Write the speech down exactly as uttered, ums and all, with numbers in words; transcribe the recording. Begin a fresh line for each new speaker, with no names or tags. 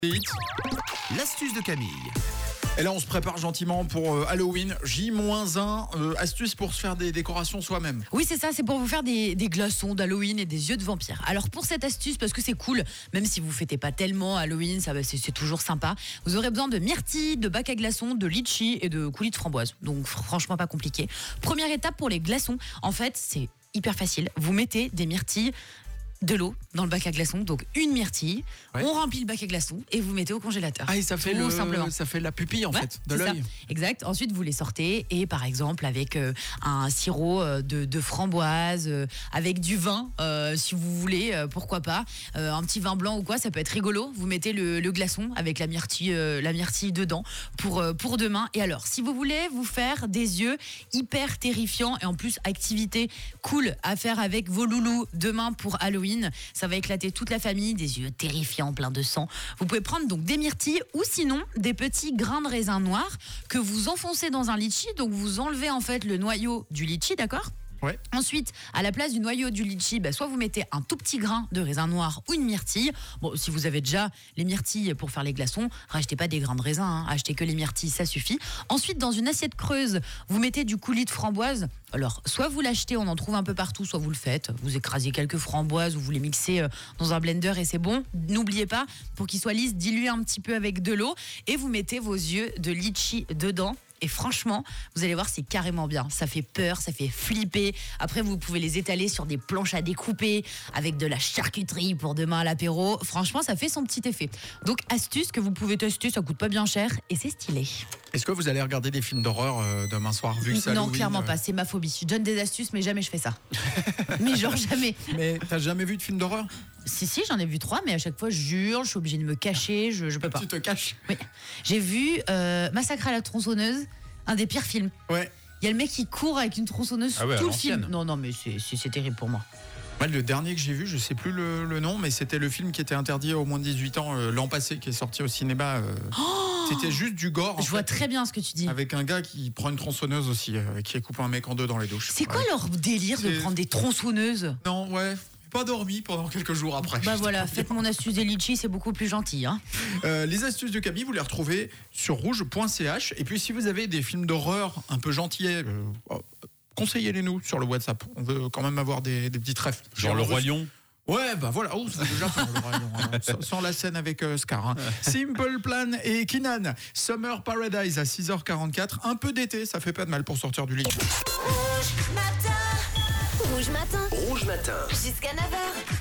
Et hits, l'astuce de Camille. Et là, on se prépare gentiment pour euh, Halloween. J un, euh, astuce pour se faire des décorations soi-même.
Oui, c'est ça, c'est pour vous faire des, des glaçons d'Halloween et des yeux de vampire. Alors pour cette astuce, parce que c'est cool, même si vous fêtez pas tellement Halloween, ça va, c'est, c'est toujours sympa, vous aurez besoin de myrtilles, de bac à glaçons, de litchi et de coulis de framboise. Donc franchement pas compliqué. Première étape pour les glaçons, en fait, c'est hyper facile. Vous mettez des myrtilles, de l'eau dans le bac à glaçons, donc une myrtille, ouais. On remplit le bac à glaçons et vous mettez au congélateur.
Ah, et ça fait,
tout
le,
simplement.
ça fait la pupille en
ouais,
fait, de l'œil.
Ça. Exact. Ensuite, vous les sortez et par exemple avec euh, un sirop de, de framboise, euh, avec du vin, euh, si vous voulez, euh, pourquoi pas, euh, un petit vin blanc ou quoi, ça peut être rigolo. Vous mettez le, le glaçon avec la myrtille, euh, la myrtille dedans pour, euh, pour demain. Et alors, si vous voulez vous faire des yeux hyper terrifiants et en plus activité cool à faire avec vos loulous demain pour Halloween, ça va éclater toute la famille, des yeux terrifiants, pleins de sang. Vous pouvez prendre donc des myrtilles ou sinon des petits grains de raisin noir que vous enfoncez dans un litchi. Donc vous enlevez en fait le noyau du litchi, d'accord ?
Ouais.
Ensuite, à la place du noyau du litchi, bah, soit vous mettez un tout petit grain de raisin noir ou une myrtille. Bon, si vous avez déjà les myrtilles pour faire les glaçons, rachetez pas des grains de raisin, hein. Achetez que les myrtilles, ça suffit. Ensuite, dans une assiette creuse, vous mettez du coulis de framboise. Alors, soit vous l'achetez, on en trouve un peu partout, soit vous le faites. Vous écrasez quelques framboises ou vous les mixez dans un blender et c'est bon. N'oubliez pas, pour qu'ils soient lisses, diluez un petit peu avec de l'eau et vous mettez vos yeux de litchi dedans. Et franchement, vous allez voir, c'est carrément bien. Ça fait peur, ça fait flipper. Après, vous pouvez les étaler sur des planches à découper avec de la charcuterie pour demain à l'apéro. Franchement, ça fait son petit effet. Donc, astuce que vous pouvez tester, ça coûte pas bien cher et c'est stylé.
Est-ce que vous allez regarder des films d'horreur euh, demain soir vu que c'est
Non,
Halloween,
clairement
euh...
pas. C'est ma phobie. Je donne des astuces, mais jamais je fais ça. Mais genre jamais.
Mais t'as jamais vu de film d'horreur ?
Si, si, j'en ai vu trois, mais à chaque fois, je jure, je suis obligée de me cacher, je, je peux pas.
Tu te caches ?
Oui. J'ai vu euh, Massacre à la tronçonneuse, un des pires films.
Ouais.
Il y a le mec qui court avec une tronçonneuse
ah ouais,
tout le film. Non, non, mais c'est, c'est, c'est terrible pour moi.
Ouais, le dernier que j'ai vu, je sais plus le, le nom, mais c'était le film qui était interdit aux moins de dix-huit ans euh, l'an passé, qui est sorti au cinéma. Euh, oh c'était juste du gore.
Je
fait,
vois très bien ce que tu dis.
Avec un gars qui prend une tronçonneuse aussi, euh, qui coupe un mec en deux dans les douches.
C'est quoi ouais. leur délire c'est... de prendre des tronçonneuses ?
Non, ouais. Pas dormi pendant quelques jours après.
Bah voilà, faites mon astuce des litchis, c'est beaucoup plus gentil. Hein.
Euh, les astuces de Camille, vous les retrouvez sur rouge point c h. Et puis si vous avez des films d'horreur un peu gentillets, euh, conseillez-les nous sur le WhatsApp. On veut quand même avoir des, des petits trèfles.
Genre le Roi Lion.
Ouais, bah voilà, oh, c'est déjà fait, le Roi Lion, hein. sans, sans la scène avec euh, Scar. Hein. Simple Plan et Kinan, Summer Paradise à six heures quarante-quatre. Un peu d'été, ça fait pas de mal pour sortir du lit.
Rouge matin. Rouge matin.
Rouge matin.
Jusqu'à neuf heures.